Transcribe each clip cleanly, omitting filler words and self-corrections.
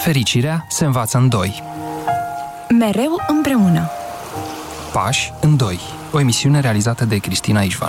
Fericirea se învață în doi. Mereu împreună. Pași în doi. O emisiune realizată de Cristina Ișvan.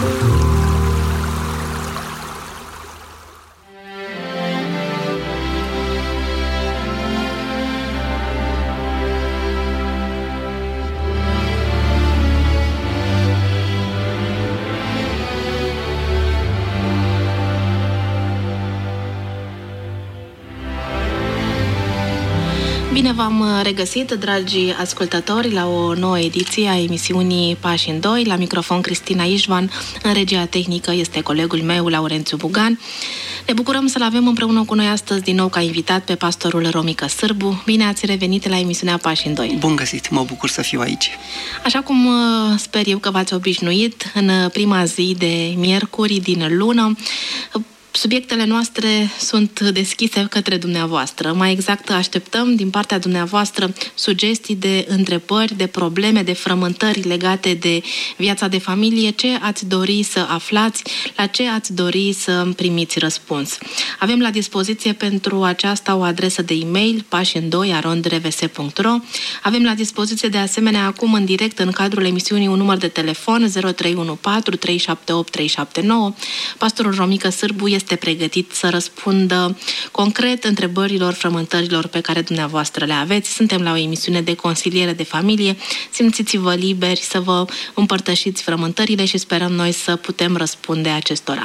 Bine v-am regăsit, dragi ascultători, la o nouă ediție a emisiunii Pași în doi. La microfon Cristina Ișvan, în regia tehnică este colegul meu, Laurențiu Bugan. Ne bucurăm să-l avem împreună cu noi astăzi din nou ca invitat pe pastorul Romica Sârbu. Bine ați revenit la emisiunea Pași în doi. Bun găsit, mă bucur să fiu aici. Așa cum sper eu că v-ați obișnuit, în prima zi de miercuri din lună, subiectele noastre sunt deschise către dumneavoastră. Mai exact, așteptăm din partea dumneavoastră sugestii de întrebări, de probleme, de frământări legate de viața de familie, ce ați dori să aflați, la ce ați dori să primiți răspuns. Avem la dispoziție pentru aceasta o adresă de e-mail, pașindoi@revs.ro. Avem la dispoziție de asemenea acum în direct în cadrul emisiunii un număr de telefon 0314 378 379. Pastorul Romica Sârbu este pregătit să răspundă concret întrebărilor, frământărilor pe care dumneavoastră le aveți. Suntem la o emisiune de consiliere de familie. Simțiți-vă liberi să vă împărtășiți frământările și sperăm noi să putem răspunde acestora.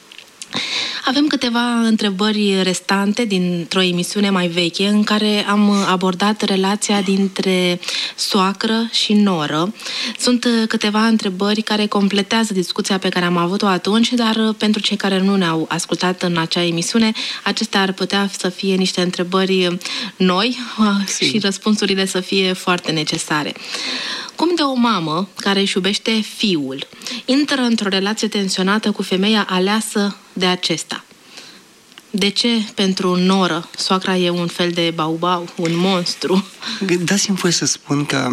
Avem câteva întrebări restante dintr-o emisiune mai veche în care am abordat relația dintre soacră și noră. Sunt câteva întrebări care completează discuția pe care am avut-o atunci, dar pentru cei care nu ne-au ascultat în acea emisiune, acestea ar putea să fie niște întrebări noi și răspunsurile să fie foarte necesare. Cum de o mamă care își iubește fiul intră într-o relație tensionată cu femeia aleasă de acesta? De ce pentru noră soacra e un fel de baubau, un monstru? Dați-mi voie să spun că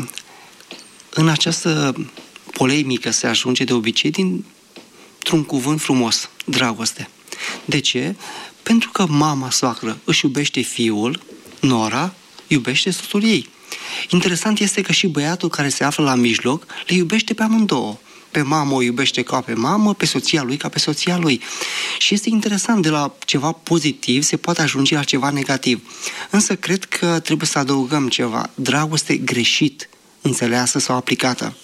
în această polemică se ajunge de obicei dintr-un cuvânt frumos, dragoste. De ce? Pentru că mama soacră își iubește fiul, nora iubește soțul ei. Interesant este că și băiatul care se află la mijloc le iubește pe amândouă. Pe mamă o iubește ca pe mamă, pe soția lui ca pe soția lui. Și este interesant, de la ceva pozitiv se poate ajunge la ceva negativ. Însă cred că trebuie să adăugăm ceva: dragoste greșit înțeleasă sau aplicată.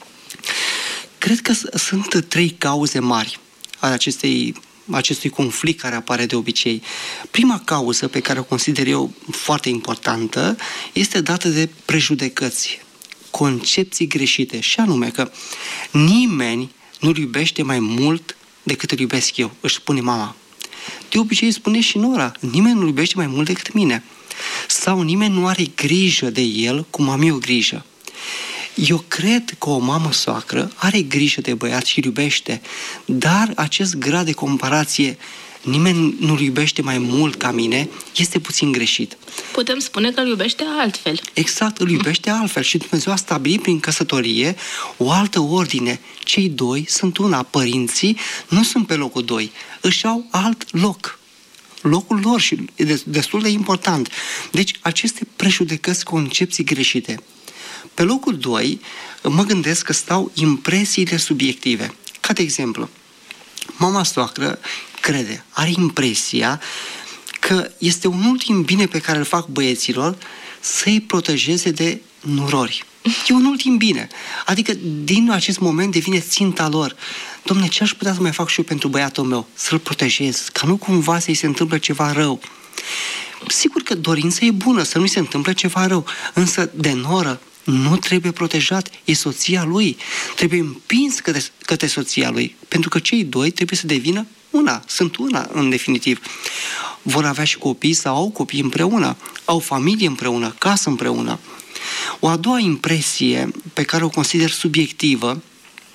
Cred că sunt 3 cauze mari ale acestui conflict care apare de obicei. Prima cauză, pe care o consider eu foarte importantă, este dată de prejudecăți, concepții greșite, și anume că nimeni nu-l iubește mai mult decât îl iubesc eu, își spune mama. De obicei spune și nora: nimeni nu-l iubește mai mult decât mine. Sau nimeni nu are grijă de el cum am eu grijă. Eu cred că o mamă soacră are grijă de băiat și îl iubește, dar acest grad de comparație, nimeni nu-l iubește mai mult ca mine, este puțin greșit. Putem spune că îl iubește altfel. Exact, îl iubește altfel și Dumnezeu a stabilit prin căsătorie o altă ordine. Cei doi sunt una, părinții nu sunt pe locul 2, își au alt loc. Locul lor și e destul de important. Deci aceste prejudecăți, concepții greșite. Pe locul 2, mă gândesc că stau impresiile subiective. Ca de exemplu, mama soacră crede, are impresia că este un ultim bine pe care îl fac băieților să-i protejeze de nurori. E un ultim bine. Adică din acest moment devine ținta lor. Dom'le, ce aș putea să mai fac și eu pentru băiatul meu? Să-l protejez, ca nu cumva să-i se întâmple ceva rău. Sigur că dorința e bună, să nu-i se întâmple ceva rău, însă de noră nu trebuie protejat, e soția lui. Trebuie împins către soția lui, pentru că cei doi trebuie să devină una, sunt una în definitiv. Vor avea și copii sau au copii împreună, au familie împreună, casă împreună. O a doua impresie pe care o consider subiectivă,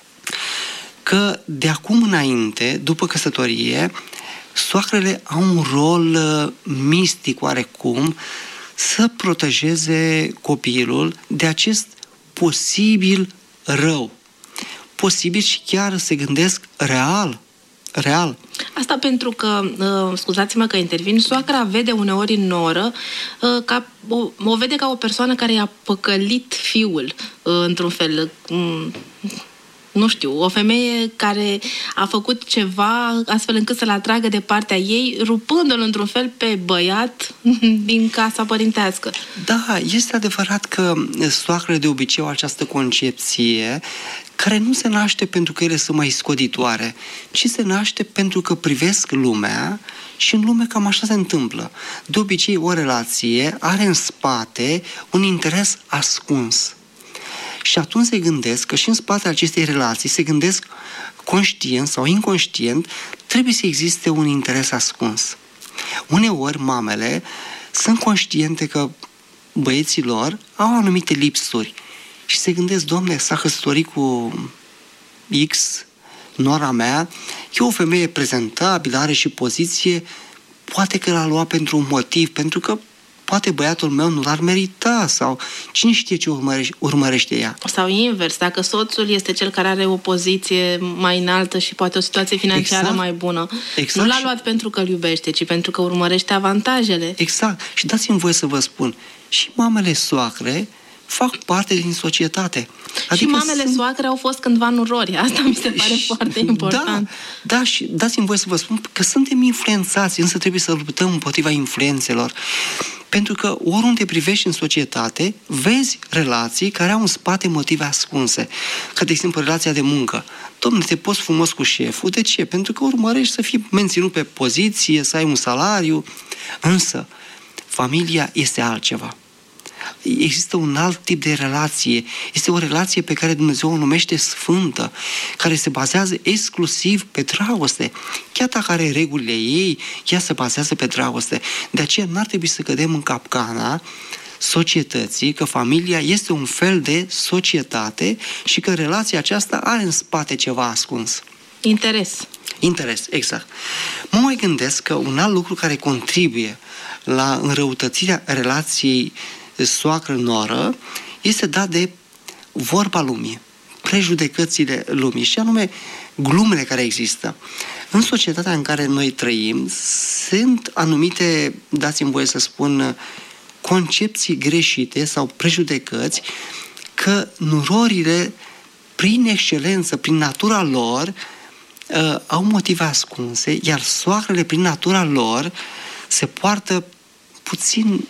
că de acum înainte, după căsătorie, soacrele au un rol mistic oarecum să protejeze copilul de acest posibil rău. Posibil și chiar se gândesc real. Asta pentru că, scuzați-mă că intervin, soacra vede uneori în noră, o vede ca o persoană care i-a păcălit fiul, într-un fel. Nu știu, o femeie care a făcut ceva astfel încât să-l atragă de partea ei, rupându-l într-un fel pe băiat din casa părintească. Da, este adevărat că soacrele de obicei au această concepție care nu se naște pentru că ele sunt mai scoditoare, ci se naște pentru că privesc lumea și în lume cam așa se întâmplă. De obicei, o relație are în spate un interes ascuns. Și atunci se gândesc că și în spatele acestei relații se gândesc conștient sau inconștient, trebuie să existe un interes ascuns. Uneori mamele sunt conștiente că băieții lor au anumite lipsuri și se gândesc, Doamne, s-a căsătorit cu X, nora mea, e o femeie prezentabilă, are și poziție, poate că l-a luat pentru un motiv, pentru că poate băiatul meu nu l-ar merita sau cine știe ce urmărește ea. Sau invers, dacă soțul este cel care are o poziție mai înaltă și poate o situație financiară mai bună, nu l-a luat pentru că îl iubește, ci pentru că urmărește avantajele. Exact. Și dați-mi voie să vă spun, și mamele soacre fac parte din societate. Adică și mamele soacre au fost cândva nurori. Asta mi se pare foarte important. Da, și dați-mi voie să vă spun că suntem influențați, însă trebuie să luptăm împotriva influențelor. Pentru că oriunde privești în societate, vezi relații care au în spate motive ascunse. Ca, de exemplu, relația de muncă. Dom'le, te poți frumos cu șeful. De ce? Pentru că urmărești să fii menținut pe poziție, să ai un salariu. Însă, familia este altceva. Există un alt tip de relație. Este o relație pe care Dumnezeu o numește sfântă, care se bazează exclusiv pe dragoste. Chiar dacă are regulile ei, ea se bazează pe dragoste. De aceea n-ar trebui să cădem în capcana societății, că familia este un fel de societate și că relația aceasta are în spate ceva ascuns. Interes, exact. Mă mai gândesc că un alt lucru care contribuie la înrăutățirea relației soacră-noră este dat de vorba lumii, prejudecățile lumii și anume glumele care există. În societatea în care noi trăim sunt anumite, dați-mi voie să spun, concepții greșite sau prejudecăți că nurorile, prin excelență, prin natura lor, au motive ascunse, iar soacrele, prin natura lor, se poartă puțin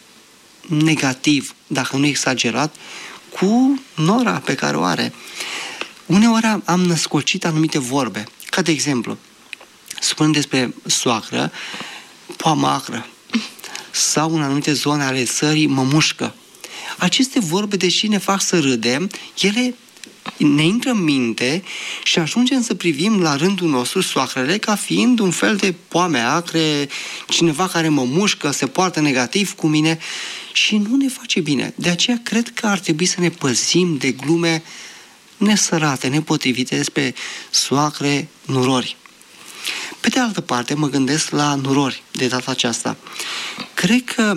negativ, dacă nu exagerat, cu nora pe care o are. Uneori am născocit anumite vorbe, ca de exemplu, spunând despre soacră, poamacră, sau în anumite zone ale țării, mămușcă. Aceste vorbe, deși ne fac să râdem, ele ne intră în minte și ajungem să privim la rândul nostru soacrele ca fiind un fel de poame acre, cineva care mă mușcă, se poartă negativ cu mine și nu ne face bine. De aceea cred că ar trebui să ne păzim de glume nesărate, nepotrivite despre soacre, nurori. Pe de altă parte, mă gândesc la nurori de data aceasta. Cred că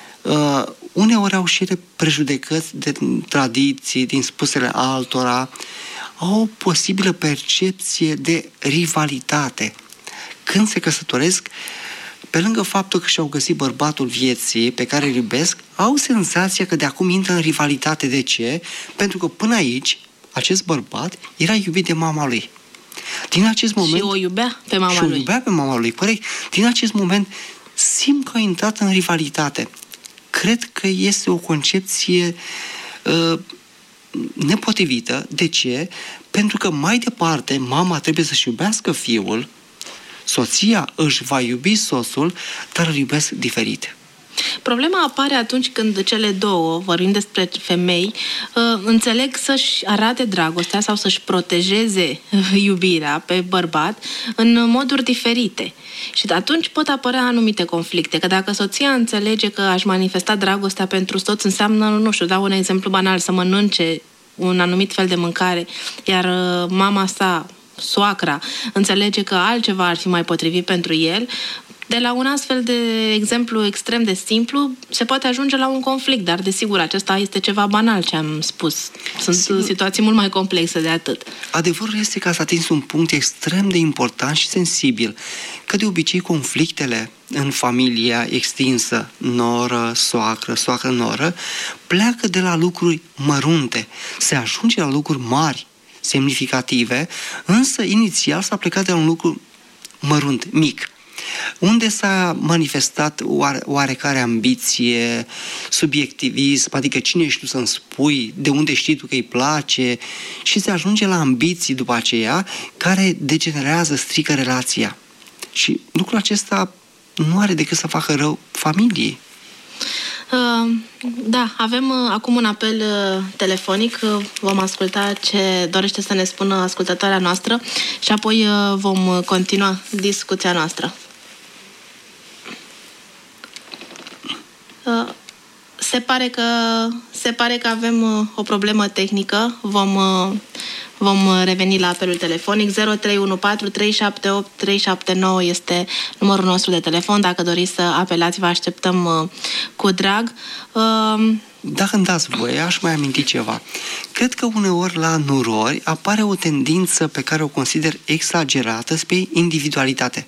uneori au și prejudecăți de tradiții, din spusele altora, au o posibilă percepție de rivalitate. Când se căsătoresc, pe lângă faptul că și-au găsit bărbatul vieții pe care îl iubesc, au senzația că de acum intră în rivalitate. De ce? Pentru că până aici, acest bărbat era iubit de mama lui. Din acest moment, și o iubea pe mama lui. Și o iubea pe mama lui, corect. Din acest moment simt că au intrat în rivalitate. Cred că este o concepție nepotrivită. De ce? Pentru că mai departe mama trebuie să-și iubească fiul, soția își va iubi soțul, dar îl iubesc diferit. Problema apare atunci când cele două, vorbim despre femei, înțeleg să-și arate dragostea sau să-și protejeze iubirea pe bărbat în moduri diferite. Și atunci pot apărea anumite conflicte, că dacă soția înțelege că aș manifesta dragostea pentru soț înseamnă, nu știu, dau un exemplu banal, să mănânce un anumit fel de mâncare, iar mama sa, soacra, înțelege că altceva ar fi mai potrivit pentru el, De la un astfel de exemplu extrem de simplu, se poate ajunge la un conflict, dar desigur, acesta este ceva banal ce am spus. Sunt situații mult mai complexe de atât. Adevărul este că ați atins un punct extrem de important și sensibil, că de obicei conflictele în familia extinsă, noră, soacră, soacră-noră, pleacă de la lucruri mărunte, se ajunge la lucruri mari, semnificative, însă inițial s-a plecat de la un lucru mărunt, mic, unde s-a manifestat oarecare ambiție, subiectivism, adică cine ești tu să-mi spui, de unde știi tu că îi place, și se ajunge la ambiții după aceea care degenerează, strică relația. Și lucrul acesta nu are decât să facă rău familiei. Da, avem acum un apel telefonic, vom asculta ce dorește să ne spună ascultătoarea noastră și apoi vom continua discuția noastră. Se pare că avem o problemă tehnică. Vom reveni la apelul telefonic. 0314 378 379 este numărul nostru de telefon. Dacă doriți să apelați, vă așteptăm cu drag. Dacă îmi dați voie, aș mai aminti ceva. Cred că uneori la nurori apare o tendință pe care o consider exagerată spre individualitate.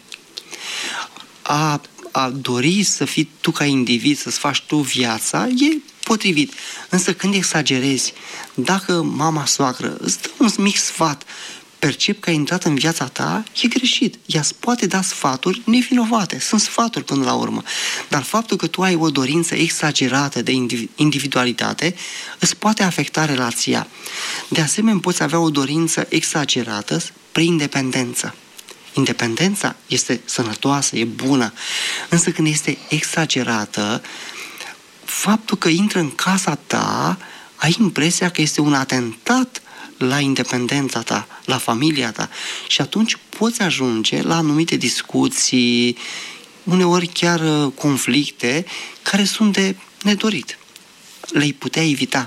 A dori să fii tu ca individ, să-ți faci tu viața, e potrivit. Însă când exagerezi, dacă mama soacră îți dă un mic sfat, percep că a intrat în viața ta, e greșit. Ea îți poate da sfaturi nevinovate. Sunt sfaturi până la urmă. Dar faptul că tu ai o dorință exagerată de individualitate îți poate afecta relația. De asemenea, poți avea o dorință exagerată spre independență. Independența este sănătoasă, e bună, însă când este exagerată, faptul că intră în casa ta, ai impresia că este un atentat la independența ta, la familia ta, și atunci poți ajunge la anumite discuții, uneori chiar conflicte, care sunt de nedorit. Le-ai putea evita.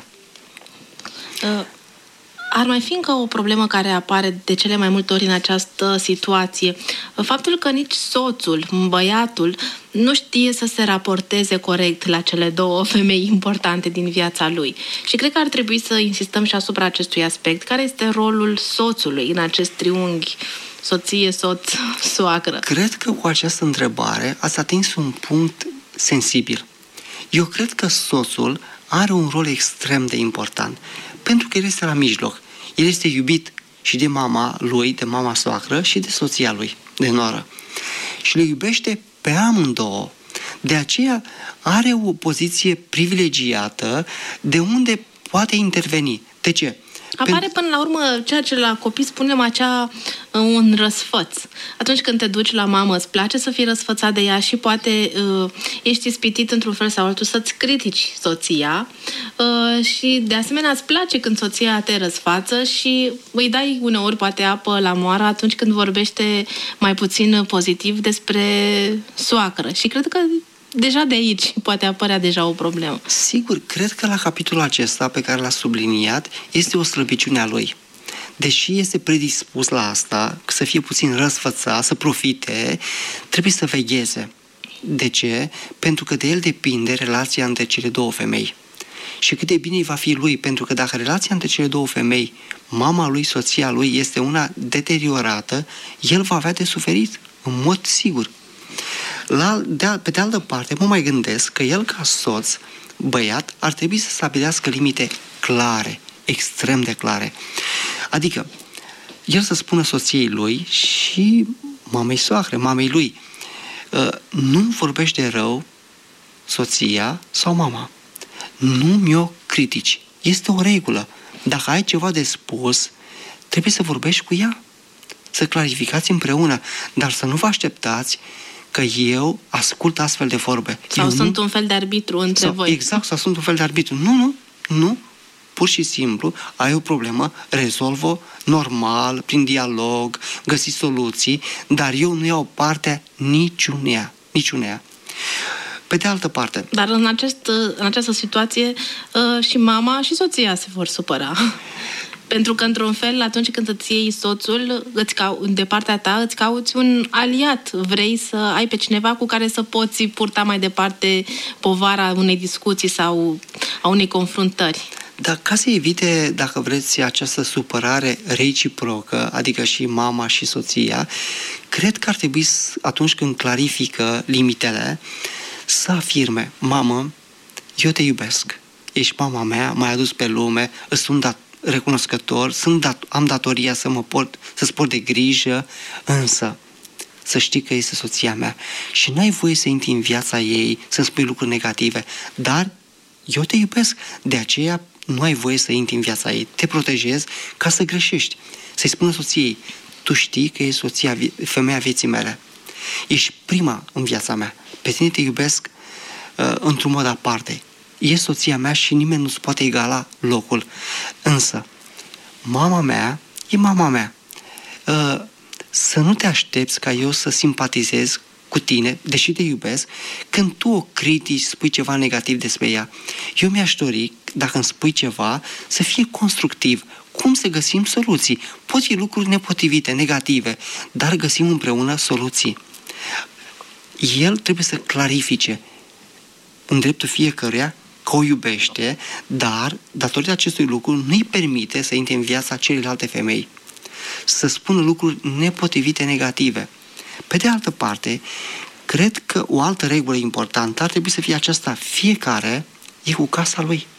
Ar mai fi încă o problemă care apare de cele mai multe ori în această situație. Faptul că nici soțul, băiatul, nu știe să se raporteze corect la cele două femei importante din viața lui. Și cred că ar trebui să insistăm și asupra acestui aspect. Care este rolul soțului în acest triunghi soție, soț, soacră? Cred că cu această întrebare ați atins un punct sensibil. Eu cred că soțul are un rol extrem de important, pentru că el este la mijloc. El este iubit și de mama lui, de mama soacră, și de soția lui, de noră. Și le iubește pe amândouă. De aceea are o poziție privilegiată de unde poate interveni. De ce? Apare până la urmă ceea ce la copii spunem un răsfăț. Atunci când te duci la mamă, îți place să fii răsfățat de ea și poate ești ispitit într-un fel sau altul să-ți critici soția și de asemenea îți place când soția te răsfață și îi dai uneori poate apă la moară atunci când vorbește mai puțin pozitiv despre soacră. Și cred că deja de aici poate apărea deja o problemă. Sigur, cred că la capitolul acesta pe care l-a subliniat este o slăbiciune a lui. Deși este predispus la asta, să fie puțin răsfățat, să profite, trebuie să vegheze. De ce? Pentru că de el depinde relația între cele două femei. Și cât de bine va fi lui, pentru că dacă relația între cele două femei, mama lui, soția lui, este una deteriorată, el va avea de suferit, în mod sigur. Pe de altă parte, mă mai gândesc că el, ca soț, băiat, ar trebui să stabilească limite clare, extrem de clare. Adică, el să spună soției lui și mamei soacre, mamei lui, nu vorbește rău soția sau mama. Nu mi-o critici. Este o regulă. Dacă ai ceva de spus, trebuie să vorbești cu ea. Să clarificați împreună, dar să nu vă așteptați că eu ascult astfel de vorbe. Sau sunt un fel de arbitru între voi. Exact, sau sunt un fel de arbitru. Nu. Pur și simplu, ai o problemă, rezolvă normal, prin dialog, găsi soluții, dar eu nu iau parte niciunea. Pe de altă parte... Dar în această situație și mama și soția se vor supăra. Pentru că, într-un fel, atunci când îți iei soțul, de partea ta, îți cauți un aliat. Vrei să ai pe cineva cu care să poți purta mai departe povara unei discuții sau a unei confruntări. Dar ca să evite, dacă vreți, această supărare reciprocă, adică și mama și soția, cred că ar trebui, atunci când clarifică limitele, să afirme: mamă, eu te iubesc, ești mama mea, m-ai adus pe lume, îți sunt recunoscător, am datoria să-ți port de grijă, însă să știi că este soția mea și n-ai voie să intri în viața ei, să-mi spui lucruri negative, dar eu te iubesc, de aceea nu ai voie să intri în viața ei, te protejez ca să greșești. Să-i spună soției: tu știi că e femeia vieții mele, ești prima în viața mea, pe tine te iubesc într-un mod aparte, e soția mea și nimeni nu-ți poate egala locul, însă mama mea e mama mea. Să nu te aștepți ca eu să simpatizez cu tine, deși te iubesc, când tu o critici, spui ceva negativ despre ea. Eu mi-aș dori, dacă îmi spui ceva, să fie constructiv. Cum să găsim soluții? Pot fi lucruri nepotrivite, negative, dar găsim împreună soluții. El trebuie să clarifice în dreptul fiecăruia că o iubește, dar, datorită acestui lucru, nu-i permite să intre în viața celelalte femei, să spună lucruri nepotrivite, negative. Pe de altă parte, cred că o altă regulă importantă ar trebui să fie aceasta: fiecare e cu casa lui.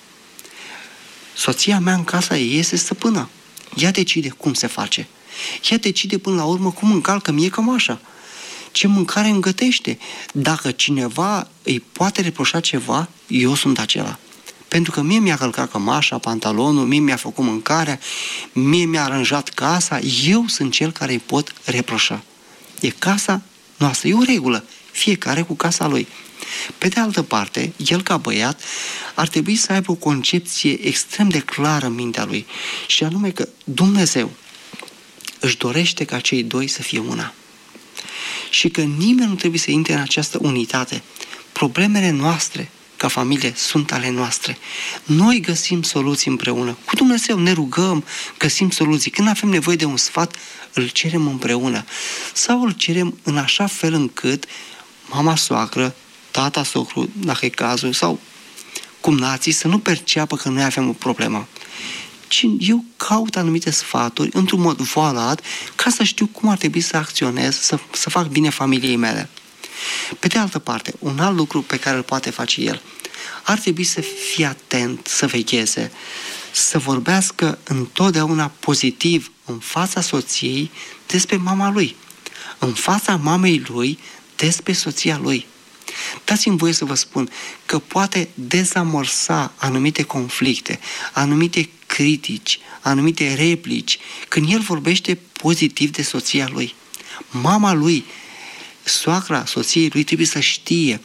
Soția mea în casa ei este stăpână. Ea decide cum se face. Ea decide până la urmă cum încalcă mie cămașa, ce mâncare îmi gătește. Dacă cineva îi poate reproșa ceva, eu sunt acela. Pentru că mie mi-a călcat cămașa, pantalonul, mie mi-a făcut mâncarea, mie mi-a aranjat casa, eu sunt cel care îi pot reproșa. E casa noastră, e o regulă, fiecare cu casa lui. Pe de altă parte, el ca băiat ar trebui să aibă o concepție extrem de clară în mintea lui, și anume că Dumnezeu își dorește ca cei doi să fie una. Și că nimeni nu trebuie să intre în această unitate. Problemele noastre ca familie sunt ale noastre. Noi găsim soluții împreună. Cu Dumnezeu ne rugăm, găsim soluții. Când avem nevoie de un sfat, îl cerem împreună. Sau îl cerem în așa fel încât mama soacră, tata socru, dacă e cazul, sau cumnații, să nu perceapă că noi avem o problemă. Ci eu caut anumite sfaturi într-un mod voalat ca să știu cum ar trebui să acționez, să fac bine familiei mele. Pe de altă parte, un alt lucru pe care îl poate face el, ar trebui să fie atent, să vegheze, să vorbească întotdeauna pozitiv în fața soției despre mama lui, în fața mamei lui despre soția lui. Dați-mi voie să vă spun că poate dezamorsa anumite conflicte, anumite critici, anumite replici, când el vorbește pozitiv de soția lui. Mama lui, soacra soției lui, trebuie să știe: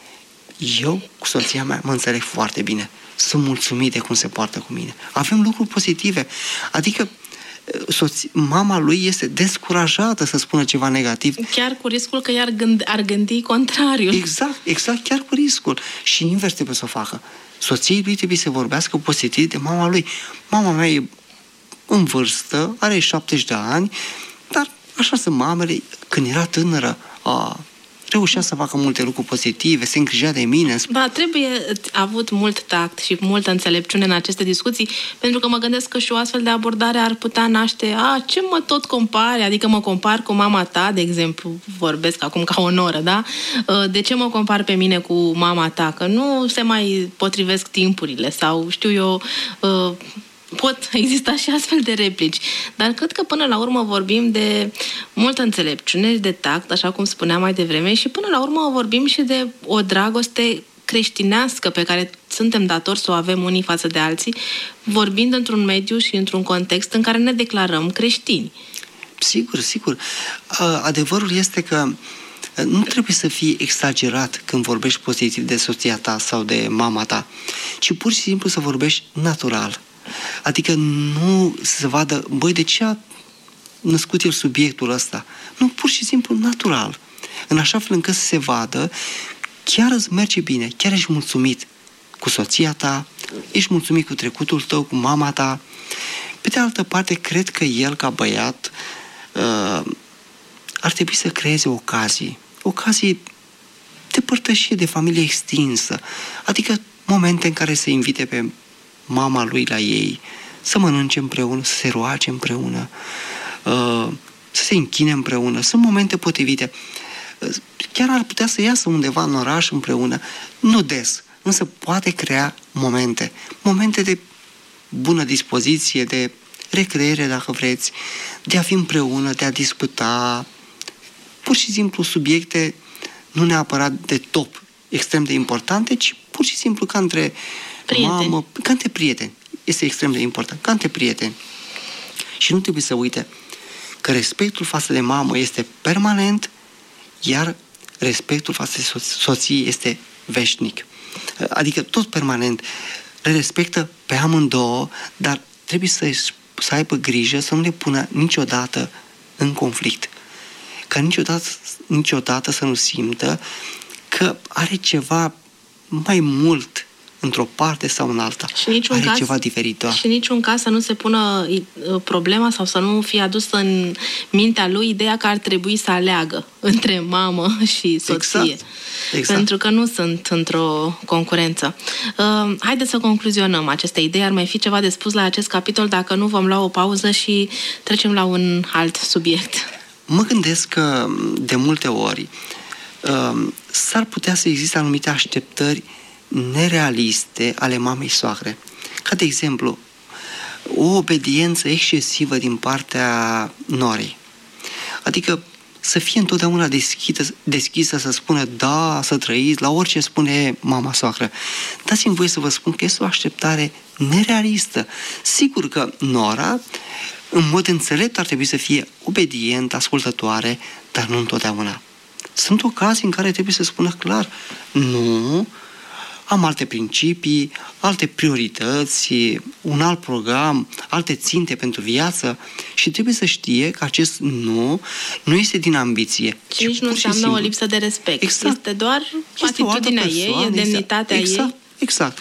eu cu soția mea mă înțeleg foarte bine, sunt mulțumit de cum se poartă cu mine, avem lucruri pozitive. Adică mama lui este descurajată să spună ceva negativ. Chiar cu riscul că ar gândi contrariul. Exact, chiar cu riscul. Și invers trebuie să o facă. Soției lui trebuie să vorbească pozitiv de mama lui. Mama mea e în vârstă, are 70 de ani, dar așa sunt mamele. Când era tânără, reușea să facă multe lucruri pozitive, se îngrijea de mine. Da, trebuie avut mult tact și multă înțelepciune în aceste discuții, pentru că mă gândesc că și o astfel de abordare ar putea naște: ce mă tot compari? Adică mă compar cu mama ta, de exemplu, vorbesc acum ca o noră, da? De ce mă compar pe mine cu mama ta? Că nu se mai potrivesc timpurile sau, știu eu, pot exista și astfel de replici. Dar cred că până la urmă vorbim de multă înțelepciune și de tact, așa cum spuneam mai devreme, și până la urmă vorbim și de o dragoste creștinească pe care suntem datori să o avem unii față de alții, vorbind într-un mediu și într-un context în care ne declarăm creștini. Sigur. Adevărul este că nu trebuie să fii exagerat când vorbești pozitiv de soția ta sau de mama ta, ci pur și simplu să vorbești natural. Adică nu să vadă: băi, de ce a născut el subiectul ăsta? Nu, pur și simplu natural. În așa fel încât să se vadă: chiar îți merge bine, chiar ești mulțumit cu soția ta, ești mulțumit cu trecutul tău, cu mama ta. Pe de de altă parte, cred că el, ca băiat, ar trebui să creeze ocazii de părtășie, de familie extinsă, adică momente în care să invite pe mama lui la ei, să mănânce împreună, să se roage împreună, să se închine împreună. Sunt momente potrivite. Chiar ar putea să iasă undeva în oraș împreună, nu des, însă poate crea momente de bună dispoziție, de recreere, dacă vreți, de a fi împreună, de a discuta, pur și simplu subiecte nu neapărat de top, extrem de importante, ci pur și simplu ca între mamă, ca între prieteni. Este extrem de important, ca între prieteni. Și nu trebuie să uite că respectul față de mamă este permanent, iar respectul față de soție este veșnic. Adică tot permanent. Le respectă pe amândouă, dar trebuie să aibă grijă să nu le pună niciodată în conflict. Ca niciodată să nu simtă că are ceva mai mult într-o parte sau în alta. Are ceva diferit. Și în niciun caz să nu se pună problema sau să nu fie adusă în mintea lui ideea că ar trebui să aleagă între mamă și soție. Exact. Pentru că nu sunt într-o concurență. Haideți să concluzionăm aceste idei. Ar mai fi ceva de spus la acest capitol, dacă nu vom lua o pauză și trecem la un alt subiect. Mă gândesc că de multe ori s-ar putea să existe anumite așteptări nerealiste ale mamei soacre. Ca de exemplu, o obediență excesivă din partea norei. Adică să fie întotdeauna deschisă să spună da, să trăiți, la orice spune mama soacră. Dați-mi voie să vă spun că este o așteptare nerealistă. Sigur că nora, în mod înțelept, ar trebui să fie obedientă, ascultătoare, dar nu întotdeauna. Sunt ocazii în care trebuie să spună clar, nu, am alte principii, alte priorități, un alt program, alte ținte pentru viață și trebuie să știe că acest nu este din ambiție. Și nici nu înseamnă o lipsă de respect. Exact. Este doar atitudinea ei, demnitatea ei. Exact.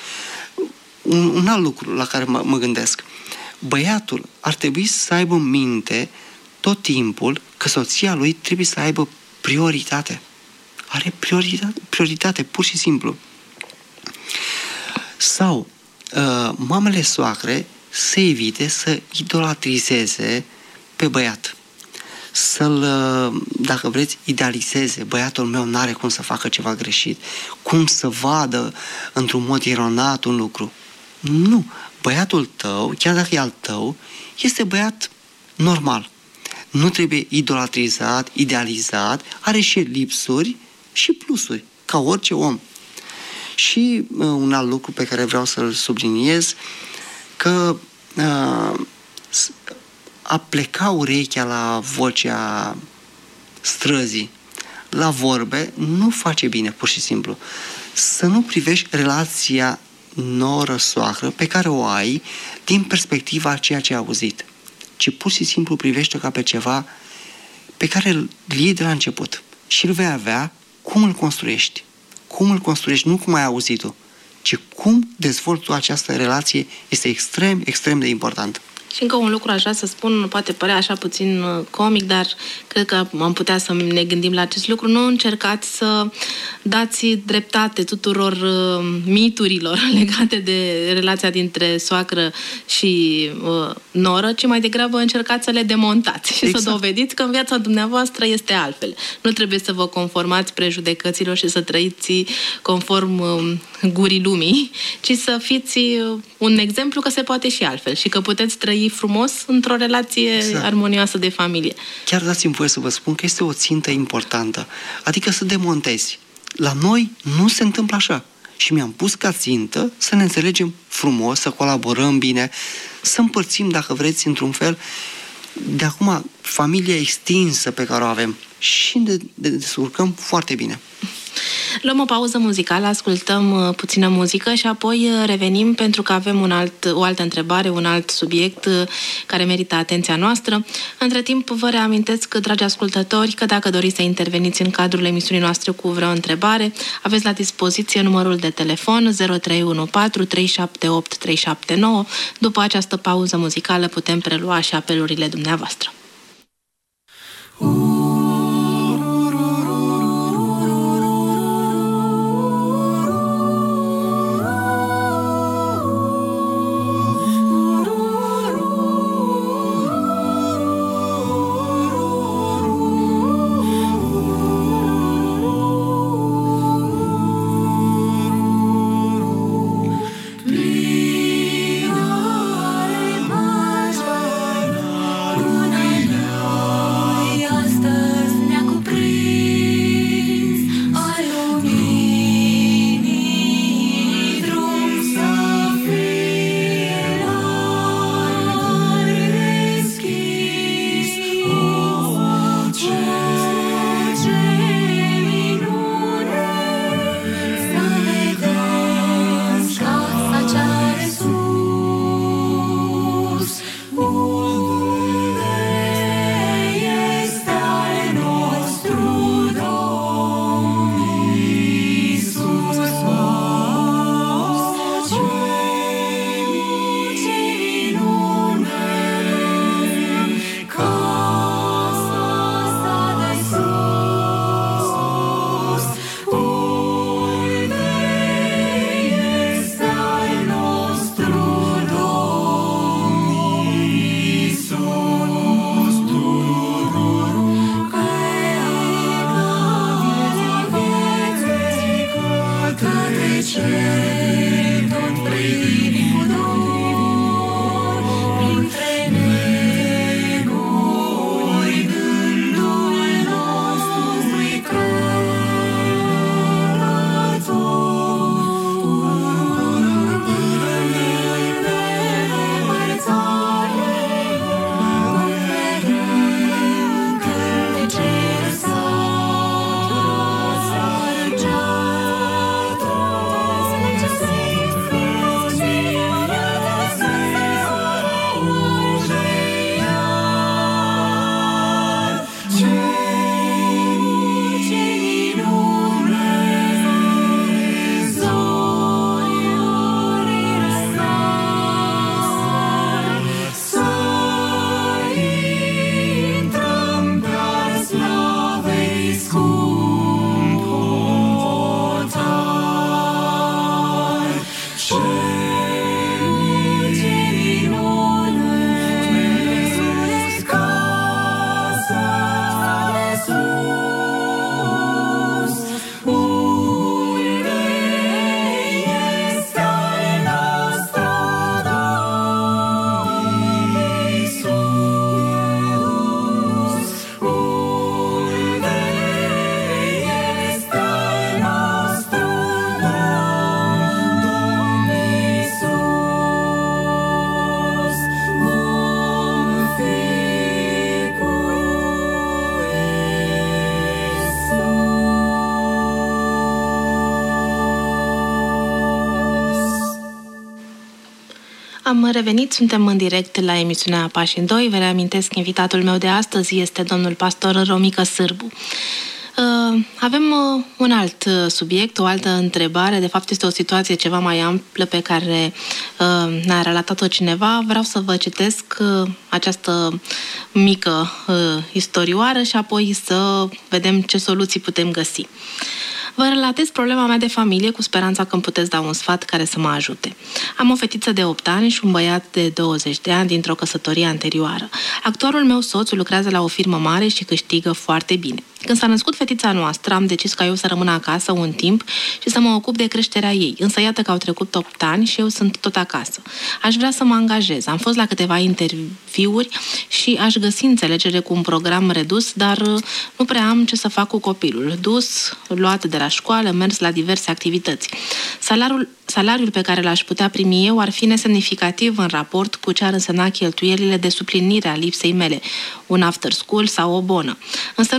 Un alt lucru la care mă gândesc. Băiatul ar trebui să aibă în minte tot timpul că soția lui trebuie să aibă prioritate. Are prioritate, pur și simplu. Sau mamele soacre să evite să idolatrizeze pe băiat. Să-l, dacă vreți, idealizeze. Băiatul meu n-are cum să facă ceva greșit. Cum să vadă într-un mod eronat un lucru. Nu. Băiatul tău, chiar dacă e al tău, este băiat normal. Nu trebuie idolatrizat, idealizat, are și lipsuri și plusuri, ca orice om. Și un alt lucru pe care vreau să-l subliniez, că a pleca urechea la vocea străzii, la vorbe, nu face bine, pur și simplu. Să nu privești relația noră-soacră pe care o ai din perspectiva a ceea ce ai auzit, ci pur și simplu privește ca pe ceva pe care îl iei de la început și îl vei avea cum îl construiești. Cum îl construiești, nu cum ai auzit-o, ci cum dezvolți tu această relație este extrem, extrem de important. Și încă un lucru aș vrea să spun, poate părea așa puțin comic, dar cred că am putea să ne gândim la acest lucru. Nu încercați să dați dreptate tuturor miturilor legate de relația dintre soacră și noră, ci mai degrabă încercați să le demontați și să dovediți că în viața dumneavoastră este altfel. Nu trebuie să vă conformați prejudecăților și să trăiți conform gurii lumii, ci să fiți un exemplu că se poate și altfel și că puteți trăi frumos într-o relație armonioasă de familie. Chiar dați-mi voie să vă spun că este o țintă importantă, adică să demontezi. La noi nu se întâmplă așa și mi-am pus ca țintă să ne înțelegem frumos, să colaborăm bine, să împărțim, dacă vreți, într-un fel, de acum, familia extinsă pe care o avem și ne descurcăm foarte bine. Luăm o pauză muzicală, ascultăm puțină muzică și apoi revenim pentru că avem o altă întrebare, un alt subiect care merită atenția noastră. Între timp, vă reamintesc, dragi ascultători, că dacă doriți să interveniți în cadrul emisiunii noastre cu vreo întrebare, aveți la dispoziție numărul de telefon 0314 378 379. După această pauză muzicală putem prelua și apelurile dumneavoastră. Am revenit, suntem în direct la emisiunea Pași în Doi. Vă reamintesc, invitatul meu de astăzi este domnul pastor Romică Sârbu. Avem un alt subiect, o altă întrebare. De fapt, este o situație ceva mai amplă pe care ne-a relatat-o cineva. Vreau să vă citesc această mică istorioară și apoi să vedem ce soluții putem găsi. Vă relatez problema mea de familie cu speranța că îmi puteți da un sfat care să mă ajute. Am o fetiță de 8 ani și un băiat de 20 de ani dintr-o căsătorie anterioară. Actualul meu soț lucrează la o firmă mare și câștigă foarte bine. Când s-a născut fetița noastră, am decis ca eu să rămân acasă un timp și să mă ocup de creșterea ei. Însă iată că au trecut 8 ani și eu sunt tot acasă. Aș vrea să mă angajez. Am fost la câteva interviuri și aș găsi înțelegere cu un program redus, dar nu prea am ce să fac cu copilul. Dus, luat de la școală, mers la diverse activități. Salariul pe care l-aș putea primi eu ar fi nesemnificativ în raport cu ce ar însemna cheltuielile de suplinire a lipsei mele, un after school sau o bonă. Însă nu pentru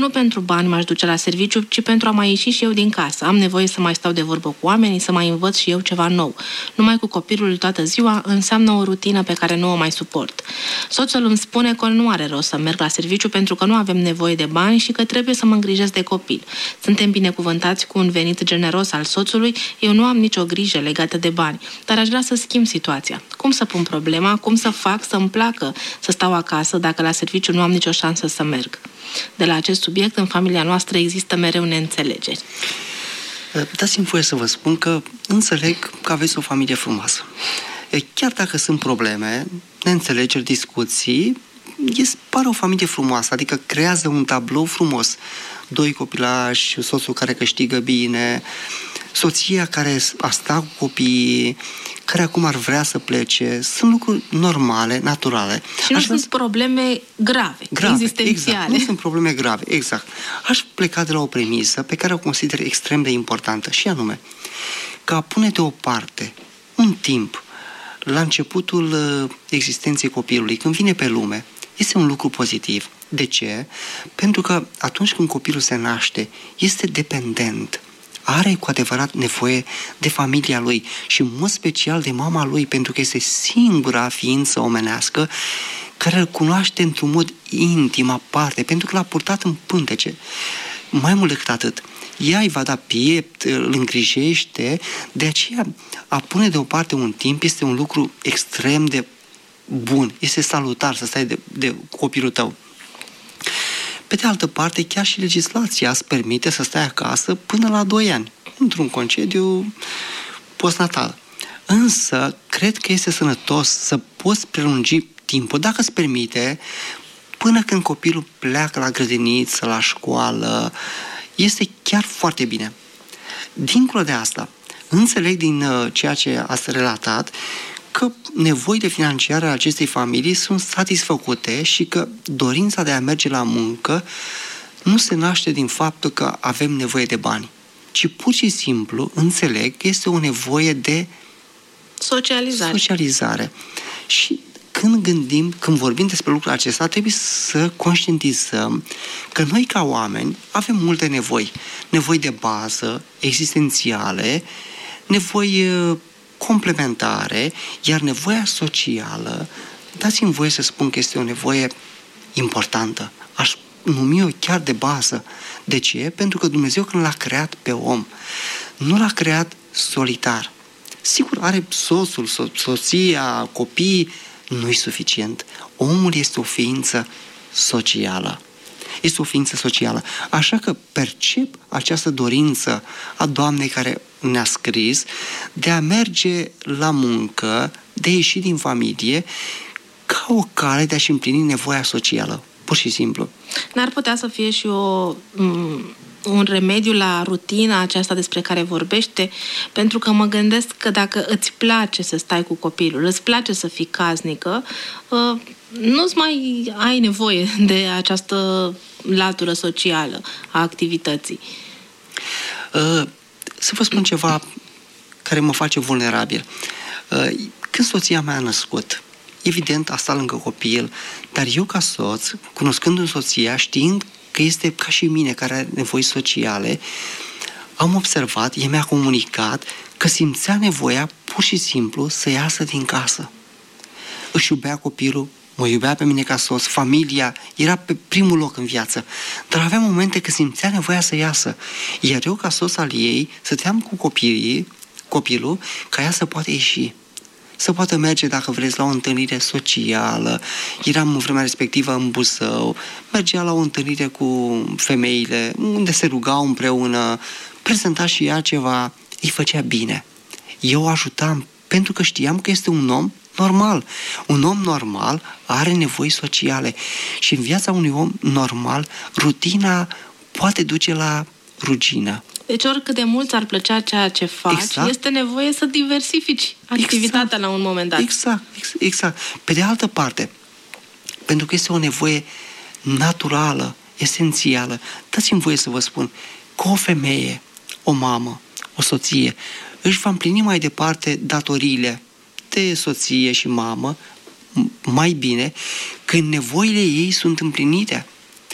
bani m-aș duce la serviciu, ci pentru a mai ieși și eu din casă. Am nevoie să mai stau de vorbă cu oamenii, să mai învăț și eu ceva nou. Numai cu copilul toată ziua înseamnă o rutină pe care nu o mai suport. Soțul îmi spune că nu are rost să merg la serviciu pentru că nu avem nevoie de bani și că trebuie să mă îngrijesc de copil. Suntem binecuvântați cu un venit generos al soțului, eu nu am nicio grijă legată de bani, dar aș vrea să schimb situația. Cum să pun problema? Cum să fac să-mi placă să stau acasă dacă la serviciu nu am nicio șansă să merg? De la acest subiect, în familia noastră există mereu neînțelegeri. Dați-mi voie să vă spun că înțeleg că aveți o familie frumoasă. Chiar dacă sunt probleme, neînțelegeri, discuții, pare o familie frumoasă, adică creează un tablou frumos. 2 copilași, soțul care câștigă bine, soția care a stat cu copiii, care acum ar vrea să plece. Sunt lucruri normale, naturale. Și nu sunt probleme grave, existențiale. Exact, nu sunt probleme grave, exact. Aș pleca de la o premisă pe care o consider extrem de importantă, și anume că a pune deoparte un timp la începutul existenței copilului, când vine pe lume, este un lucru pozitiv. De ce? Pentru că atunci când copilul se naște, este dependent, are cu adevărat nevoie de familia lui și în mod special de mama lui, pentru că este singura ființă omenească care îl cunoaște într-un mod intim, aparte, pentru că l-a purtat în pântece. Mai mult decât atât, ea îi va da piept, îl îngrijește, de aceea a pune deoparte un timp este un lucru extrem de bun, este salutar să stai de copilul tău. Pe de altă parte, chiar și legislația îți permite să stai acasă până la 2 ani, într-un concediu postnatal. Însă, cred că este sănătos să poți prelungi timpul, dacă îți permite, până când copilul pleacă la grădiniță, la școală. Este chiar foarte bine. Dincolo de asta, înțeleg din ceea ce ați relatat că nevoile financiare ale acestei familii sunt satisfăcute și că dorința de a merge la muncă nu se naște din faptul că avem nevoie de bani, ci pur și simplu înțeleg că este o nevoie de socializare. Și când vorbim despre lucrul acesta, trebuie să conștientizăm că noi ca oameni avem multe nevoi. Nevoi de bază, existențiale, nevoi complementare, iar nevoia socială, dați-mi voie să spun că este o nevoie importantă. Aș numi-o chiar de bază. De ce? Pentru că Dumnezeu, când l-a creat pe om, nu l-a creat solitar. Sigur, are soțul, soția, copiii, nu-i suficient. Omul este o ființă socială. Este o ființă socială. Așa că percep această dorință a Doamnei care ne-a scris de a merge la muncă, de a ieși din familie, ca o cale de a-și împlini nevoia socială. Pur și simplu. N-ar putea să fie și un remediu la rutina aceasta despre care vorbește? Pentru că mă gândesc că dacă îți place să stai cu copilul, îți place să fii casnică, nu-ți mai ai nevoie de această latură socială a activității. Să vă spun ceva care mă face vulnerabil. Când soția mea a născut, evident a stat lângă copil, dar eu ca soț, cunoscându-mi soția, știind că este ca și mine, care are nevoi sociale, am observat, ea mi-a comunicat că simțea nevoia pur și simplu să iasă din casă. Își iubea copilul, mă iubea pe mine ca soț, familia era pe primul loc în viață, dar avea momente când simțea nevoia să iasă. Iar eu, ca soț al ei, stăteam cu copilul, ca ea să poată ieși, să poată merge, dacă vreți, la o întâlnire socială. Eram în vremea respectivă în Buzău, mergea la o întâlnire cu femeile, unde se rugau împreună, prezenta și ea ceva, îi făcea bine. Eu o ajutam, pentru că știam că este un om normal. Un om normal are nevoi sociale și în viața unui om normal, rutina poate duce la rugină. Deci oricât de mult ar plăcea ceea ce faci, exact, este nevoie să diversifici activitatea la un moment dat. Exact. Pe de altă parte, pentru că este o nevoie naturală, esențială, dați-mi voie să vă spun că o femeie, o mamă, o soție, își va împlini mai departe datoriile de soție și mamă mai bine când nevoile ei sunt împlinite.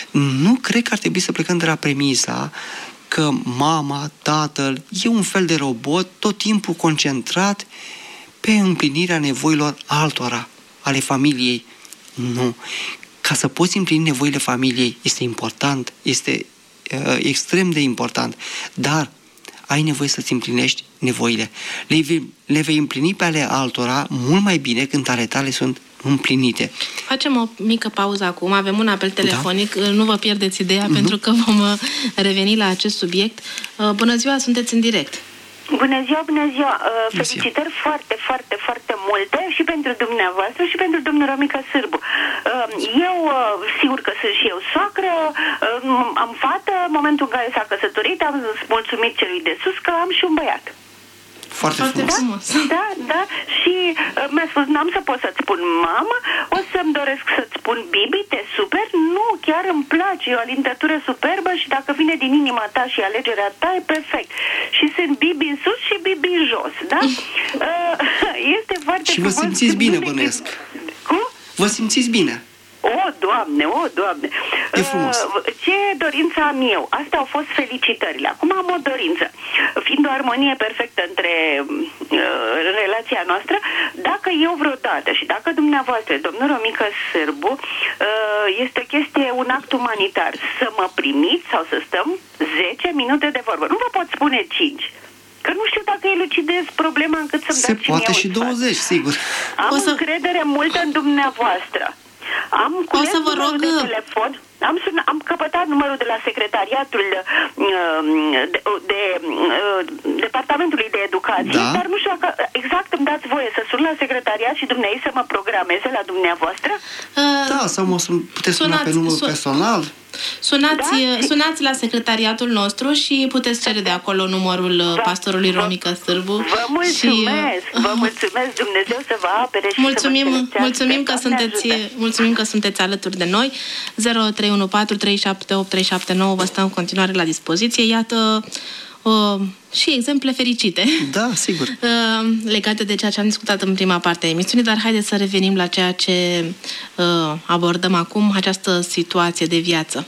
Nu cred că ar trebui să plecăm de la premisa că mama, tatăl, e un fel de robot, tot timpul concentrat pe împlinirea nevoilor altora, ale familiei. Nu. Ca să poți împlini nevoile familiei este important, este extrem de important, dar ai nevoie să-ți împlinești nevoile. Le vei împlini pe ale altora mult mai bine când ale tale sunt împlinite. Facem o mică pauză acum, avem un apel telefonic, nu vă pierdeți ideea pentru că vom reveni la acest subiect. Bună ziua, sunteți în direct. Bună ziua, bună ziua! Felicitări foarte, foarte, foarte multe și pentru dumneavoastră și pentru domnul Romica Sârbu. Eu, sigur că sunt și eu soacră, am fată, în momentul în care s-a căsătorit, am mulțumit celui de sus că am și un băiat. Foarte frumos. Da. Și mi-a spus, n-am să pot să-ți spun mamă, o să-mi doresc să-ți spun Bibi, te super? Nu, chiar îmi place, e o alintătură superbă și dacă vine din inima ta și alegerea ta, e perfect. Și sunt Bibi în sus și Bibi în jos, da? Este foarte frumos. Și vă simțiți bine, bănuiesc. Cum? Vă simțiți bine. O, Doamne! E frumos. Ce dorință am eu? Astea au fost felicitările. Acum am o dorință. Fiind o armonie perfectă între relația noastră, dacă eu vreodată și dacă dumneavoastră, domnul Romica Sârbu, este o chestie, un act umanitar, să mă primiți sau să stăm 10 minute de vorbă. Nu vă pot spune 5. Că nu știu dacă elucidez problema încât să-mi dați și mie. Se poate și 20, sigur. Am încredere multă în dumneavoastră. Am cules numărul de telefon, am căpătat numărul de la secretariatul Departamentului de Educație, dar nu știu dacă exact îmi dați voie să sun la secretariat și dumneavoastră să mă programeze la dumneavoastră? Da, sau puteți suna pe numărul personal. Sunați la secretariatul nostru și puteți cere de acolo numărul pastorului Romica Sârbu. Vă mulțumesc, Dumnezeu să vă apere și mulțumim că sunteți alături de noi. 0314378379 vă stăm în continuare la dispoziție. Iată și exemple fericite. Da, sigur. Legate de ceea ce am discutat în prima parte a emisiunii, dar haideți să revenim la ceea ce abordăm acum, această situație de viață.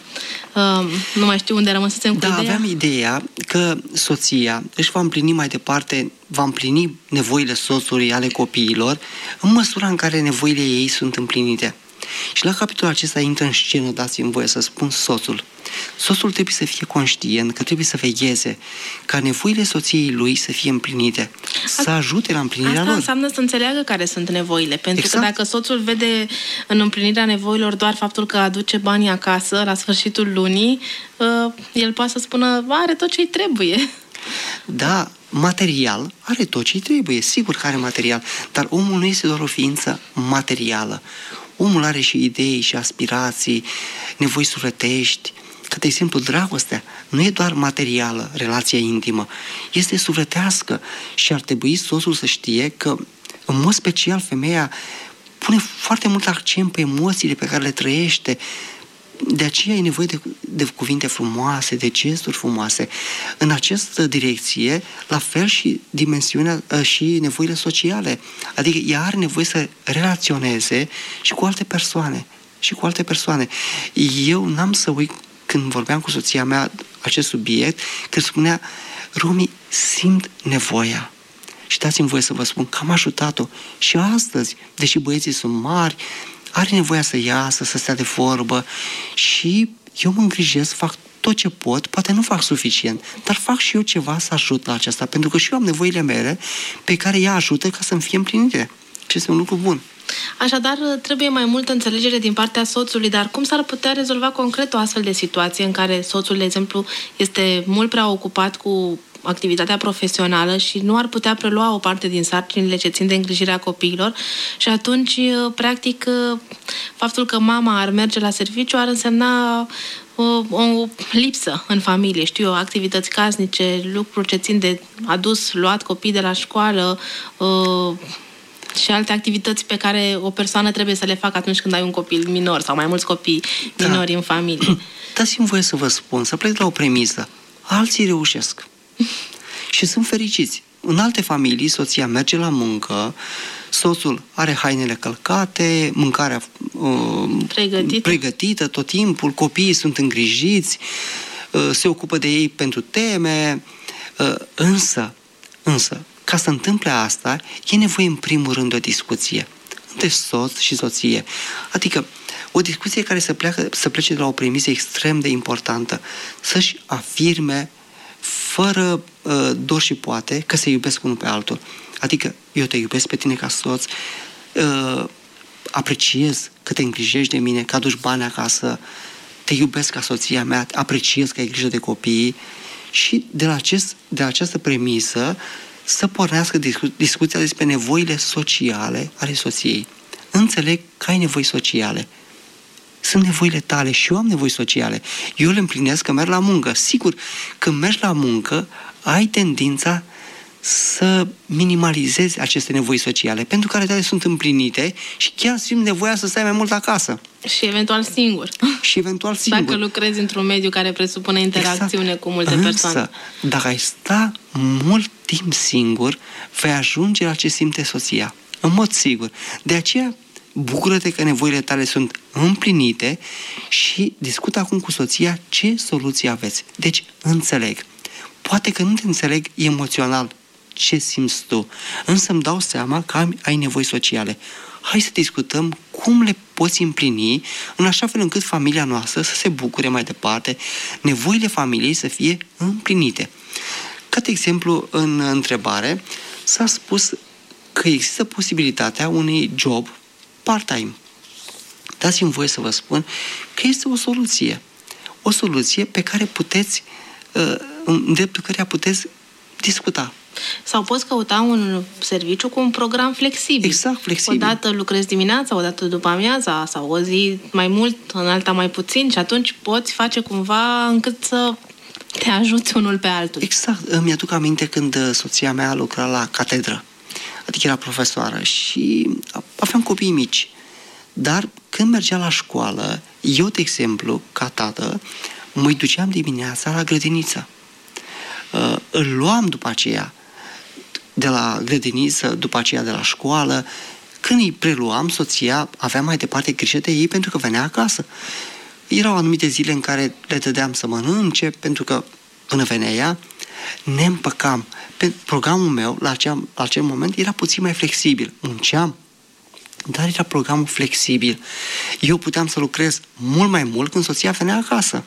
Nu mai știu unde rămăsesem cu ideea. Aveam ideea că soția își va împlini mai departe, va împlini nevoile soțului, ale copiilor, în măsura în care nevoile ei sunt împlinite. Și la capitolul acesta intră în scenă, dați-mi voie să spun, soțul. Soțul trebuie să fie conștient, că trebuie să vegheze ca nevoile soției lui să fie împlinite, să ajute la împlinirea lor. Asta înseamnă să înțeleagă care sunt nevoile, pentru că dacă soțul vede în împlinirea nevoilor doar faptul că aduce banii acasă la sfârșitul lunii, el poate să spună, are tot ce-i trebuie. Da, material are tot ce-i trebuie, sigur că are material, dar omul nu este doar o ființă materială. Omul are și idei și aspirații, nevoi sufletești, că, de exemplu, dragostea nu e doar materială, relația intimă, este sufletească și ar trebui soțul să știe că, în mod special, femeia pune foarte mult accent pe emoțiile pe care le trăiește. De aceea e nevoie de cuvinte frumoase, de gesturi frumoase. În această direcție, la fel și dimensiunea și nevoile sociale. Adică ea are nevoie să relaționeze și cu alte persoane. Eu n-am să uit când vorbeam cu soția mea acest subiect, când spunea, Romi, simt nevoia. Și dați-mi voie să vă spun că am ajutat-o. Și astăzi, deși băieții sunt mari, are nevoia să iasă, să stea de vorbă și eu mă îngrijesc, fac tot ce pot, poate nu fac suficient, dar fac și eu ceva să ajut la aceasta, pentru că și eu am nevoile mele pe care ea ajută ca să-mi fie împlinite. Și este un lucru bun. Așadar, trebuie mai multă înțelegere din partea soțului, dar cum s-ar putea rezolva concret o astfel de situație în care soțul, de exemplu, este mult prea ocupat cu activitatea profesională și nu ar putea prelua o parte din sarcinile ce țin de îngrijirea copiilor și atunci, practic, faptul că mama ar merge la serviciu ar însemna o lipsă în familie, știu eu, activități casnice, lucruri ce țin de adus, luat copii de la școală și alte activități pe care o persoană trebuie să le facă atunci când ai un copil minor sau mai mulți copii minori în familie. Dați-mi voie să vă spun, să plec la o premisă. Alții reușesc și sunt fericiți. În alte familii, soția merge la muncă, soțul are hainele călcate, mâncarea pregătită tot timpul, copiii sunt îngrijiți, se ocupă de ei pentru teme, însă, ca să întâmple asta, e nevoie în primul rând de o discuție între soț și soție. Adică o discuție care să plece de la o premisă extrem de importantă, să-și afirme fără dor și poate că se iubesc unul pe altul. Adică eu te iubesc pe tine ca soț, apreciez că te îngrijești de mine, că aduci bani acasă, te iubesc ca soția mea, apreciez că ai grijă de copii și de această premisă să pornească discuția despre nevoile sociale ale soției. Înțeleg că ai nevoi sociale. Sunt nevoile tale și eu am nevoi sociale. Eu le împlinesc că merg la muncă. Sigur, când mergi la muncă, ai tendința să minimalizezi aceste nevoi sociale, pentru care tale sunt împlinite și chiar simt nevoia să stai mai mult acasă. Și eventual singur. Dacă lucrezi într-un mediu care presupune interacțiune cu multe persoane. Însă, dacă ai sta mult timp singur, vei ajunge la ce simte soția. În mod sigur. De aceea, bucură-te că nevoile tale sunt împlinite și discută acum cu soția ce soluții aveți. Deci, înțeleg. Poate că nu te înțeleg emoțional ce simți tu, însă îmi dau seama că ai nevoi sociale. Hai să discutăm cum le poți împlini în așa fel încât familia noastră să se bucure mai departe, nevoile familiei să fie împlinite. Ca de exemplu, în întrebare s-a spus că există posibilitatea unui job part-time. Dați-mi voie să vă spun că este o soluție. O soluție pe care în dreptul căreia puteți discuta. Sau poți căuta un serviciu cu un program flexibil. Exact, flexibil. Odată lucrezi dimineața, odată după amiaza, sau o zi mai mult, în alta mai puțin, și atunci poți face cumva încât să te ajuți unul pe altul. Exact. Îmi aduc aminte când soția mea lucra la catedră. Adică era profesoară și aveam copii mici. Dar când mergea la școală, eu, de exemplu, ca tată, mă duceam dimineața la grădiniță. Îl luam după aceea de la grădiniță, după aceea de la școală. Când îi preluam, soția avea mai departe grijă de ei pentru că venea acasă. Erau anumite zile în care le dădeam să mănânce, pentru că până venea ea, ne împăcam. Programul meu, la acel moment, era puțin mai flexibil. Munceam, dar era programul flexibil. Eu puteam să lucrez mult mai mult când soția venea acasă.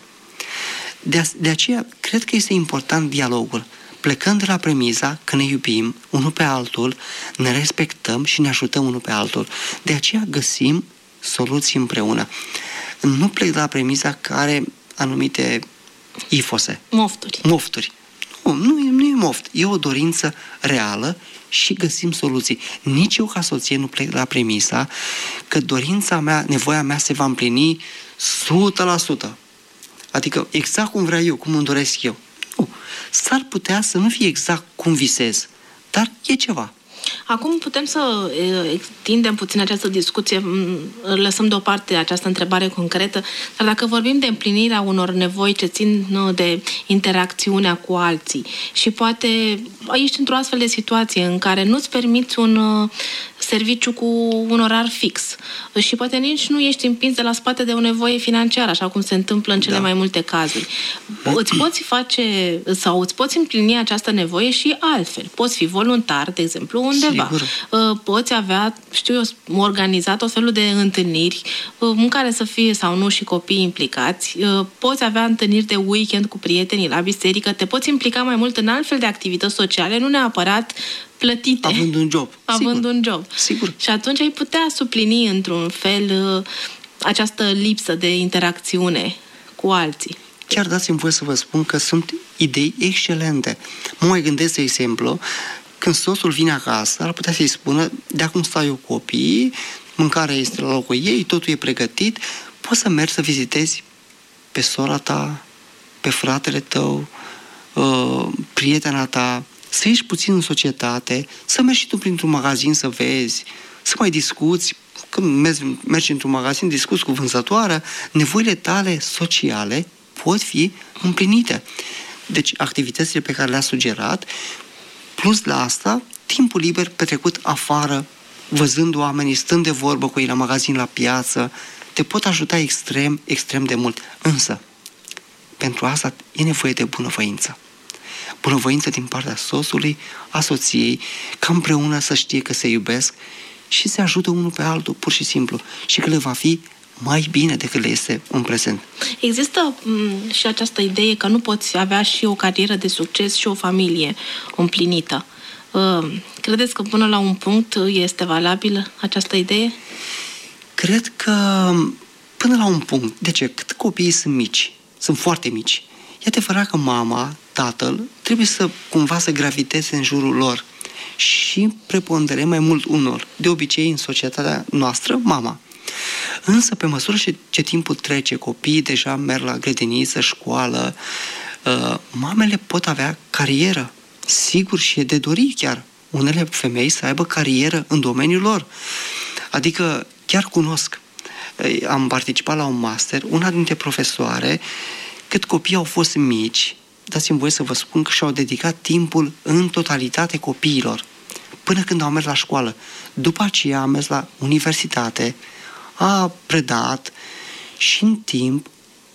De aceea, cred că este important dialogul. Plecând de la premiza că ne iubim unul pe altul, ne respectăm și ne ajutăm unul pe altul. De aceea găsim soluții împreună. Nu plec de la premiza că are anumite ifose. Mofturi. Nu e moft. E o dorință reală și găsim soluții. Nici eu ca soție nu plec de la premisa că dorința mea, nevoia mea se va împlini 100%. Adică exact cum vreau eu, cum îmi doresc eu. Nu. S-ar putea să nu fie exact cum visez, dar e ceva. Acum putem să extindem puțin această discuție, lăsăm deoparte această întrebare concretă, dar dacă vorbim de împlinirea unor nevoi ce țin de interacțiunea cu alții și poate ești într-o astfel de situație în care nu-ți permiți un serviciu cu un orar fix și poate nici nu ești împins de la spate de o nevoie financiară, așa cum se întâmplă în cele mai multe cazuri. Îți poți face sau îți poți împlini această nevoie și altfel. Poți fi voluntar, de exemplu, undeva. Sigur. Poți avea, organizat o felul de întâlniri în care să fie sau nu și copii implicați. Poți avea întâlniri de weekend cu prietenii la biserică. Te poți implica mai mult în altfel de activități sociale, nu neapărat plătite. Având un job. Sigur. Și atunci ai putea suplini într-un fel această lipsă de interacțiune cu alții. Chiar dați-mi voie să vă spun că sunt idei excelente. Mă mai gândesc, de exemplu, când soțul vine acasă, ar putea să-i spună: de acum stau eu cu copiii, mâncarea este la locul ei, totul e pregătit, poți să mergi să vizitezi pe sora ta, pe fratele tău, prietena ta, să ieși puțin în societate, să mergi și tu printr-un magazin să vezi, să mai discuți. Când mergi într-un magazin, discuți cu vânzătoarea, nevoile tale sociale pot fi împlinite. Deci activitățile pe care le-a sugerat, plus la asta, timpul liber petrecut afară, văzând oamenii, stând de vorbă cu ei la magazin, la piață, te pot ajuta extrem, extrem de mult. Însă, pentru asta e nevoie de bunăvoință. Bunăvoință din partea soțului, a soției, ca împreună să știe că se iubesc și se ajută unul pe altul, pur și simplu, și că le va fi mai bine decât le este în prezent. Există și această idee că nu poți avea și o carieră de succes și o familie împlinită. Credeți că până la un punct este valabilă această idee? Cred că până la un punct. De ce? Cât copiii sunt mici, sunt foarte mici. E adevărat că mama, tatăl, trebuie să cumva să graviteze în jurul lor și prepondere mai mult unor. De obicei, în societatea noastră, mama. Însă, pe măsură ce timpul trece, copiii deja merg la grădiniță, școală, mamele pot avea carieră. Sigur, și e de dorit chiar unele femei să aibă carieră în domeniul lor. Adică, chiar cunosc, am participat la un master, una dintre profesoare, cât copiii au fost mici, dați-mi voie să vă spun că și-au dedicat timpul în totalitate copiilor, până când au mers la școală. După aceea a mers la universitate, a predat și în timp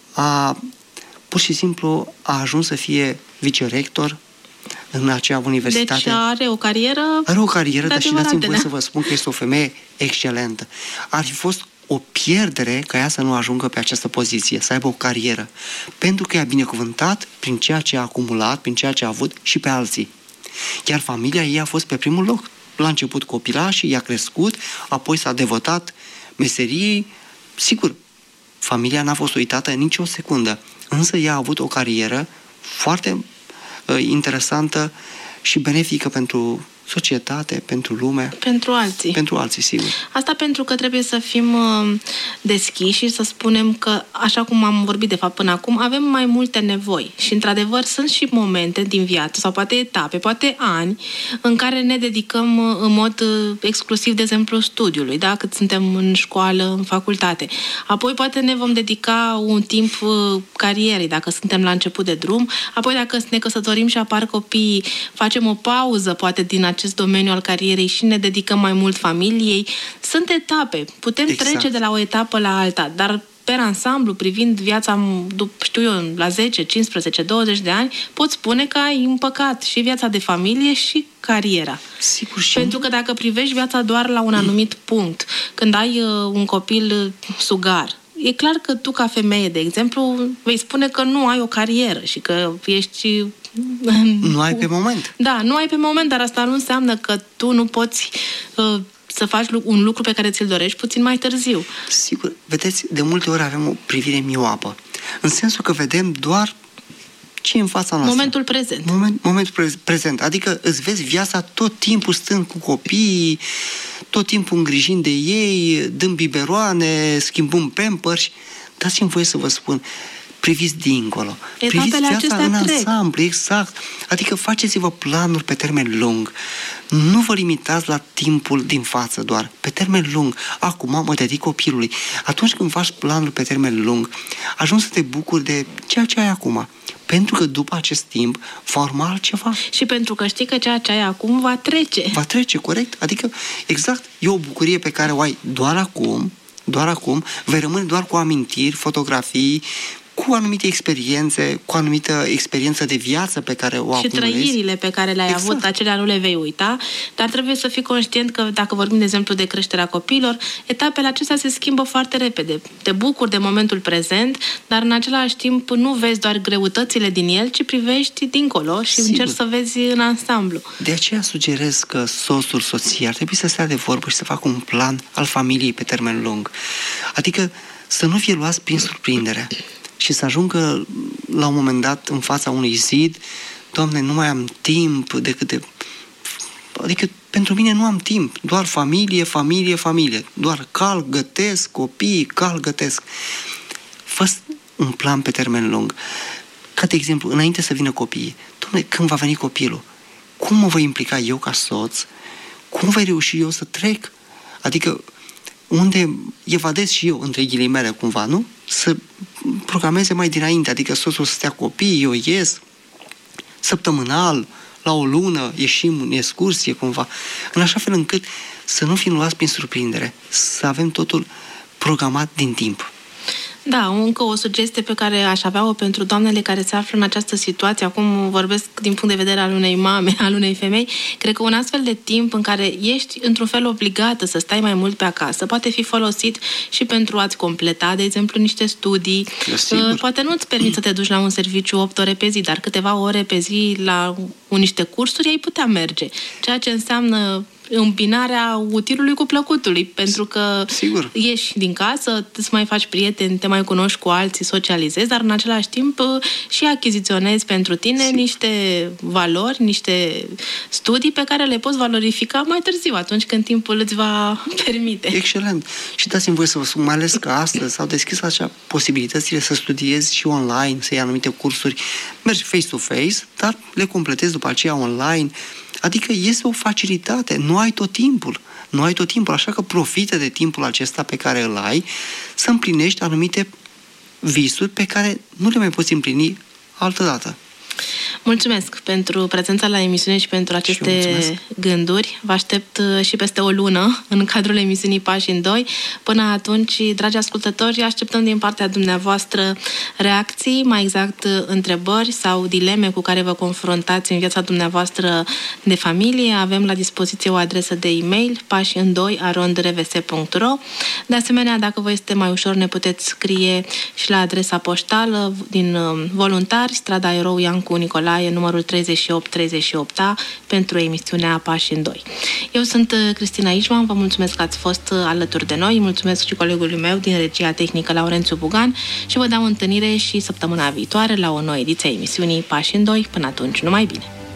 pur și simplu a ajuns să fie vicerector în acea universitate. Deci are o carieră. Are o carieră, dar și dați-mi voie să vă spun că este o femeie excelentă. Ar fi fost o pierdere ca ea să nu ajungă pe această poziție, să aibă o carieră. Pentru că i-a binecuvântat prin ceea ce a acumulat, prin ceea ce a avut și pe alții. Iar familia ei a fost pe primul loc. La început copilașii, i-a crescut, apoi s-a devotat meseriei. Sigur, familia n-a fost uitată nici o secundă, însă ea a avut o carieră foarte interesantă și benefică pentru societate, pentru lume. Pentru alții. Pentru alții, sigur. Asta pentru că trebuie să fim deschiși și să spunem că, așa cum am vorbit de fapt până acum, avem mai multe nevoi. Și, într-adevăr, sunt și momente din viață, sau poate etape, poate ani, în care ne dedicăm în mod exclusiv, de exemplu, studiului, da? Cât suntem în școală, în facultate. Apoi poate ne vom dedica un timp carierei, dacă suntem la început de drum. Apoi, dacă ne căsătorim și apar copiii, facem o pauză, poate, din acest domeniu al carierei și ne dedicăm mai mult familiei. Sunt etape. Putem trece de la o etapă la alta, dar pe ansamblu, privind viața, știu eu, la 10, 15, 20 de ani, pot spune că ai împăcat și viața de familie și cariera. Sigur, și pentru că dacă privești viața doar la un anumit punct, când ai un copil sugar, e clar că tu, ca femeie, de exemplu, vei spune că nu ai o carieră și că ești... Nu ai pe moment. Da, nu ai pe moment, dar asta nu înseamnă că tu nu poți să faci un lucru pe care ți-l dorești puțin mai târziu. Sigur, vedeți, de multe ori avem o privire mioapă, în sensul că vedem doar ce e în fața noastră. Momentul prezent. Momentul prezent. Adică îți vezi viața tot timpul stând cu copiii, tot timpul îngrijind de ei, dând biberoane, schimbând pampers. Dați-mi voie să vă spun, priviți dincolo. Priviți viața în ansamblu, exact. Adică faceți-vă planuri pe termen lung. Nu vă limitați la timpul din față doar. Pe termen lung. Acum mă dedic copilului. Atunci când faci planuri pe termen lung, ajungi să te bucuri de ceea ce ai acum. Pentru că după acest timp va urma altceva. Și pentru că știi că ceea ce ai acum va trece. Va trece, corect. Adică, exact, e o bucurie pe care o ai doar acum, vei rămâne doar cu amintiri, fotografii, cu anumite experiențe, cu anumită experiență de viață pe care o acumulezi. Și trăirile pe care le-ai avut, acelea nu le vei uita, dar trebuie să fii conștient că, dacă vorbim, de exemplu, de creșterea copiilor, etapele acestea se schimbă foarte repede. Te bucuri de momentul prezent, dar în același timp nu vezi doar greutățile din el, ci privești dincolo și încerci să vezi în ansamblu. De aceea sugerez că soțul, soția ar trebui să stea de vorbă și să facă un plan al familiei pe termen lung. Adică să nu fie luați prin surprindere și să ajungă la un moment dat în fața unui zid: Doamne, nu mai am timp decât de... Adică pentru mine nu am timp, doar familie, familie, familie. Doar cal, gătesc, copii, cal, gătesc. Fă un plan pe termen lung. Ca de exemplu, înainte să vină copiii, Doamne, când va veni copilul? Cum mă voi implica eu ca soț? Cum voi reuși eu să trec? Adică unde evadez și eu, între ghilimele, cumva, nu? Să programeze mai dinainte, adică soțul să stea copii, eu ies săptămânal, la o lună, ieșim în excursie, cumva, în așa fel încât să nu fim luați prin surprindere, să avem totul programat din timp. Da, încă o sugestie pe care aș avea-o pentru doamnele care se află în această situație. Acum vorbesc din punct de vedere al unei mame, al unei femei. Cred că un astfel de timp în care ești într-un fel obligată să stai mai mult pe acasă poate fi folosit și pentru a-ți completa, de exemplu, niște studii. Poate nu-ți permiți să te duci la un serviciu 8 ore pe zi, dar câteva ore pe zi la niște cursuri ai putea merge. Ceea ce înseamnă îmbinarea utilului cu plăcutului, pentru că Sigur. ieși din casă, îți mai faci prieteni, te mai cunoști cu alții, socializezi, dar în același timp și achiziționezi pentru tine niște valori, niște studii pe care le poți valorifica mai târziu, atunci când timpul îți va permite. Excelent! Și dați-mi voie să vă spun, mai ales că astăzi s-au deschis așa posibilitățile să studiezi și online, să iei anumite cursuri, mergi face-to-face, dar le completezi după aceea online. Adică este o facilitate, nu ai tot timpul. Nu ai tot timpul, așa că profită de timpul acesta pe care îl ai să împlinești anumite visuri pe care nu le mai poți împlini altădată. Mulțumesc pentru prezența la emisiune și pentru aceste gânduri. Vă aștept și peste o lună în cadrul emisiunii Pași în Doi. Până atunci, dragi ascultători, așteptăm din partea dumneavoastră reacții, mai exact întrebări sau dileme cu care vă confruntați în viața dumneavoastră de familie. Avem la dispoziție o adresă de e-mail pașiîndoi@revs.ro. De asemenea, dacă vă este mai ușor, ne puteți scrie și la adresa poștală din Voluntari, strada Erou Iancu Nicolae, numărul 3838A, pentru emisiunea Pași în Doi. Eu sunt Cristina Ișman, vă mulțumesc că ați fost alături de noi, mulțumesc și colegului meu din regia tehnică, Laurențiu Bugan, și vă dau întâlnire și săptămâna viitoare la o nouă ediție a emisiunii Pași în Doi. Până atunci, numai bine!